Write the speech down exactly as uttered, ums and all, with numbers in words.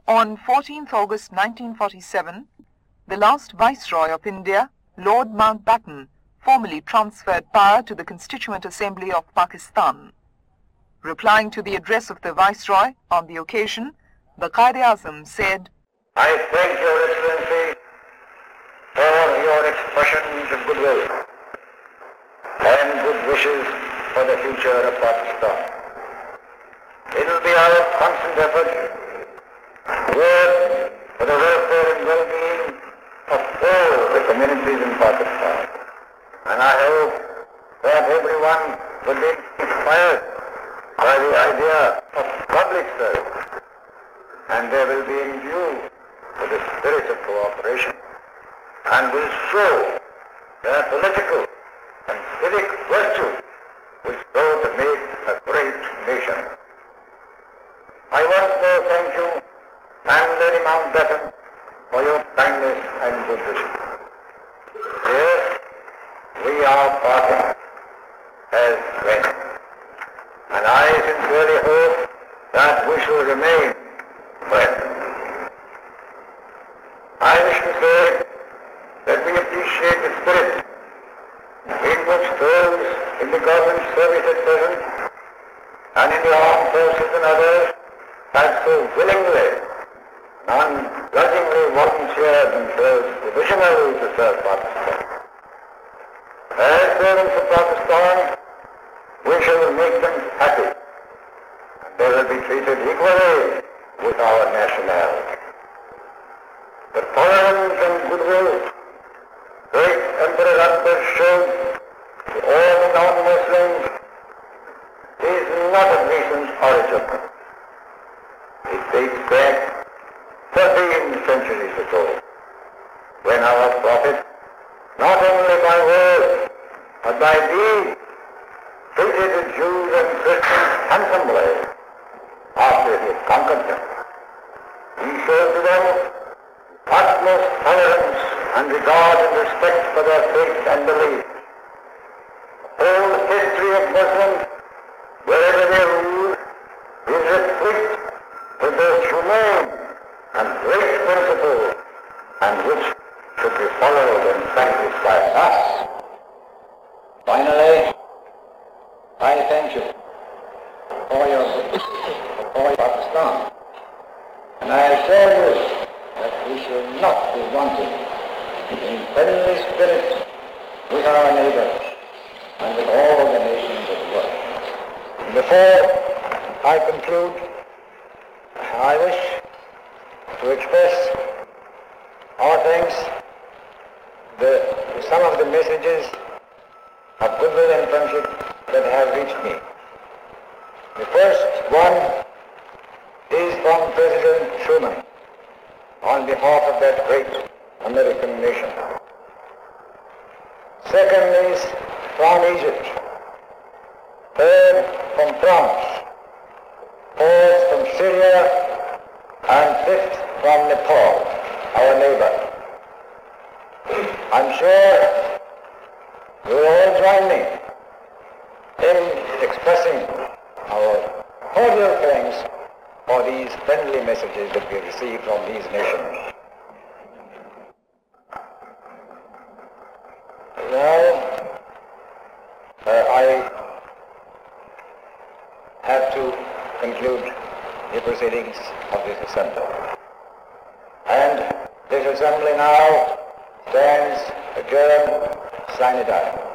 On fourteenth August nineteen forty-seven, the last Viceroy of India, Lord Mountbatten, formally transferred power to the Constituent Assembly of Pakistan. Replying to the address of the Viceroy on the occasion, the Quaid-e-Azam said, I thank Your Excellency for your expressions of goodwill and good wishes for the future of Pakistan. It will be our constant effort to work for the welfare and well-being of all the communities in Pakistan. And I hope that everyone will be inspired by the idea of public service, and they will be imbued with the spirit of cooperation, and will show their political and civic virtue which go to make a great nation. I once more thank you and Lady Mountbatten for your kindness and good wishes. Yes, we are parting as friends, and I sincerely hope that we shall remain friends. I wish to say that we appreciate the spirit in which those in the government service at present and in the armed forces and others have so willingly and grudgingly volunteered themselves provisionally to serve Pakistan. As servants of Pakistan, we shall make them happy, and they will be treated equally with our nationality. The tolerance and goodwill great Emperor Akbar showed to all the non-Muslims is not of recent origin. It dates back thirteen centuries ago, when our Prophet, not only by word, but by deed, treated the Jews and Christians handsomely after he had conquered them. He showed to them utmost tolerance and regard and respect for their faith and belief. The whole history of Muslims, wherever they rule, is replete with those humane and great principles, and which should be followed and practiced by us. Finally, I thank you for your for Pakistan, and I assure you that we shall not be wanting in friendly spirit with our neighbors and with all the nations of the world. Before I conclude, I wish to express our thanks the, to some of the messages of goodwill and friendship that have reached me. The first one is from President Truman on behalf of that great American nation. Second is from Egypt. Third from France. Fourth from Syria. And fifth from Nepal, our neighbor. I'm sure you will all join me in expressing our cordial thanks for these friendly messages that we receive from these nations. Now, uh, I have to conclude the proceedings of this assembly. And this assembly now stands adjourned sine die.